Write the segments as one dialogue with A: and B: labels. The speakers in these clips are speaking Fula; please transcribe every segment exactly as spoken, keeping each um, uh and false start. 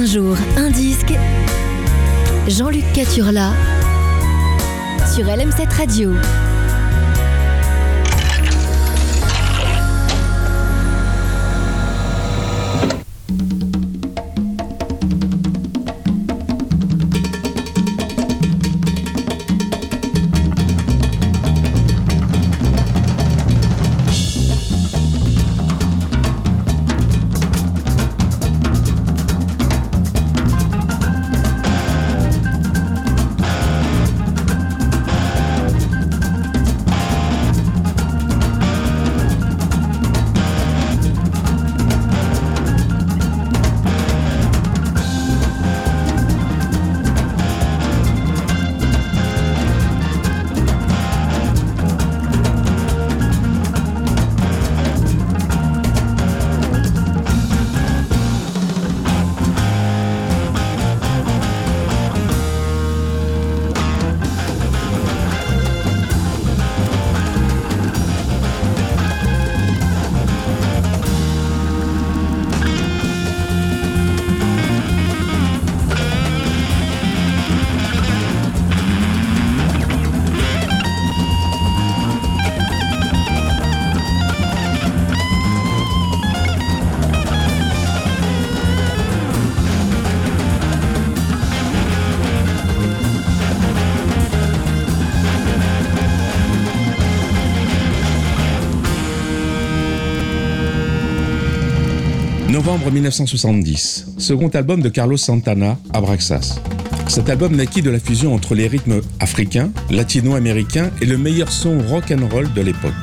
A: Un jour, un disque. Jean-Luc Caturla sur L M sept Radio.
B: Novembre mille neuf cent soixante-dix, second album de Carlos Santana, Abraxas. Cet album naquit de la fusion entre les rythmes africains, latino-américains et le meilleur son rock and roll de l'époque.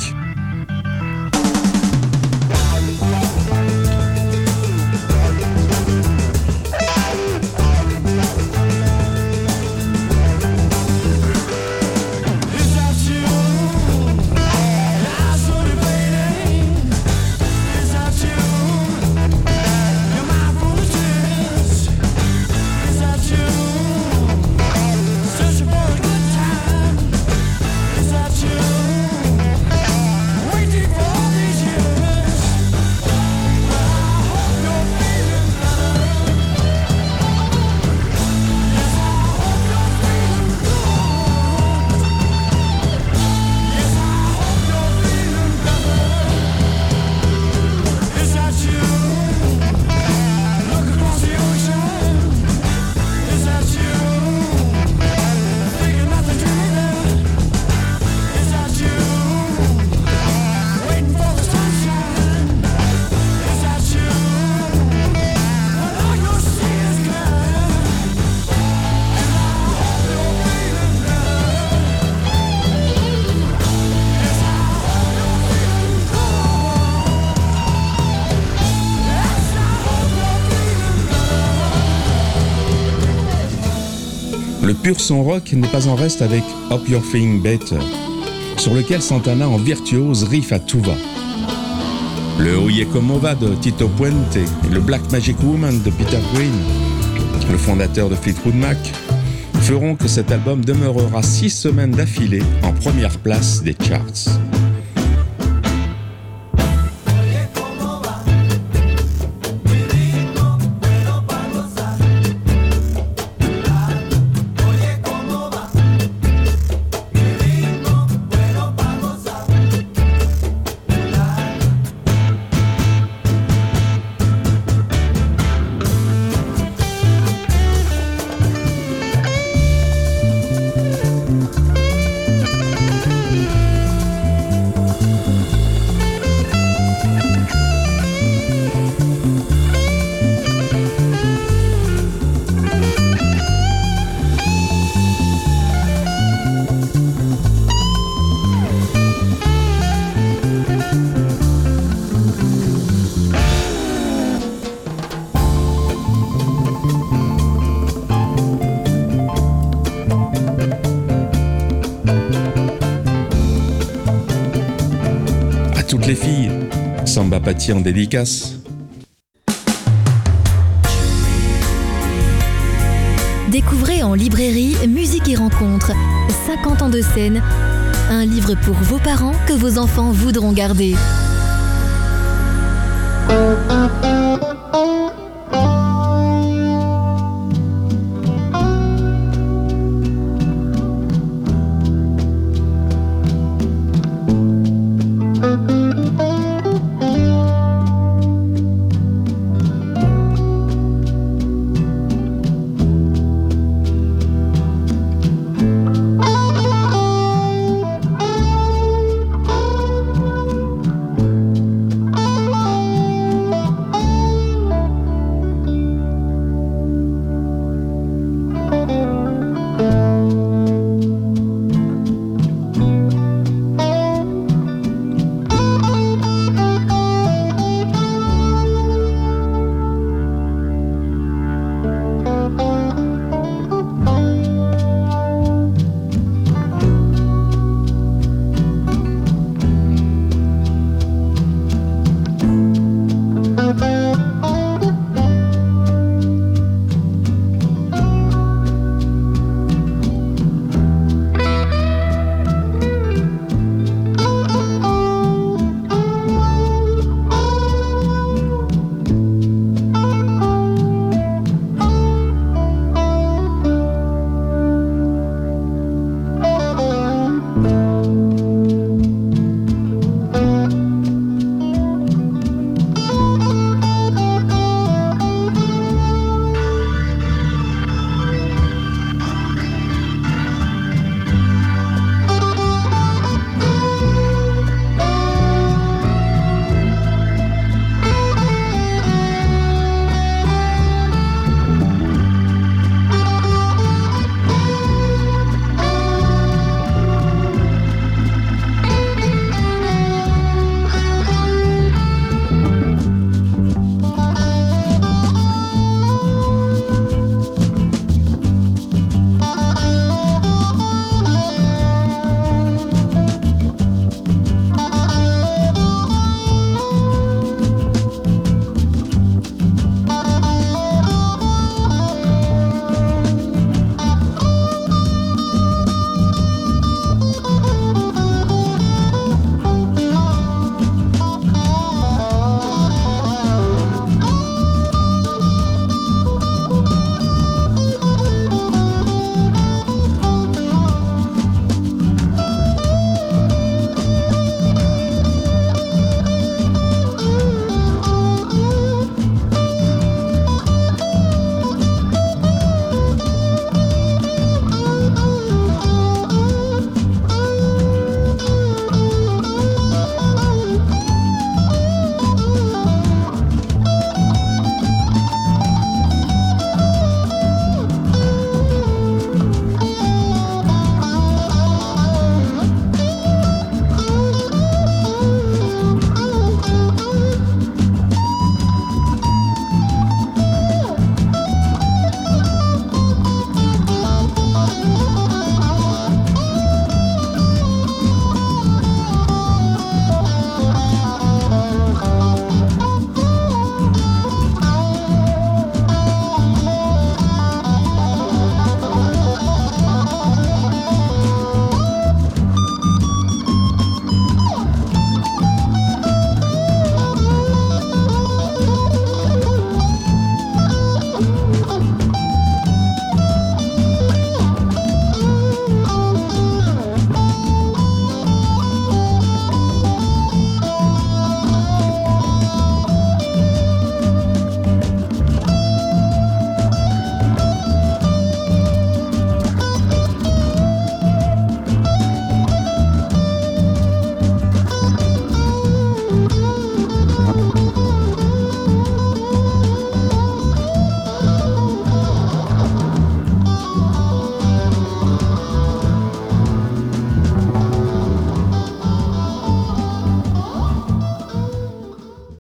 B: Le pur son rock n'est pas en reste avec Hope You're Feeling Better, sur lequel Santana en virtuose riff à tout va. Le Oye Como Va de Tito Puente et le Black Magic Woman de Peter Green, le fondateur de Fleetwood Mac, feront que cet album demeurera six semaines d'affilée en première place des charts. Toutes les filles, Samba Patti en dédicace.
A: Découvrez en librairie Musique et Rencontres, cinquante ans de scène, un livre pour vos parents que vos enfants voudront garder.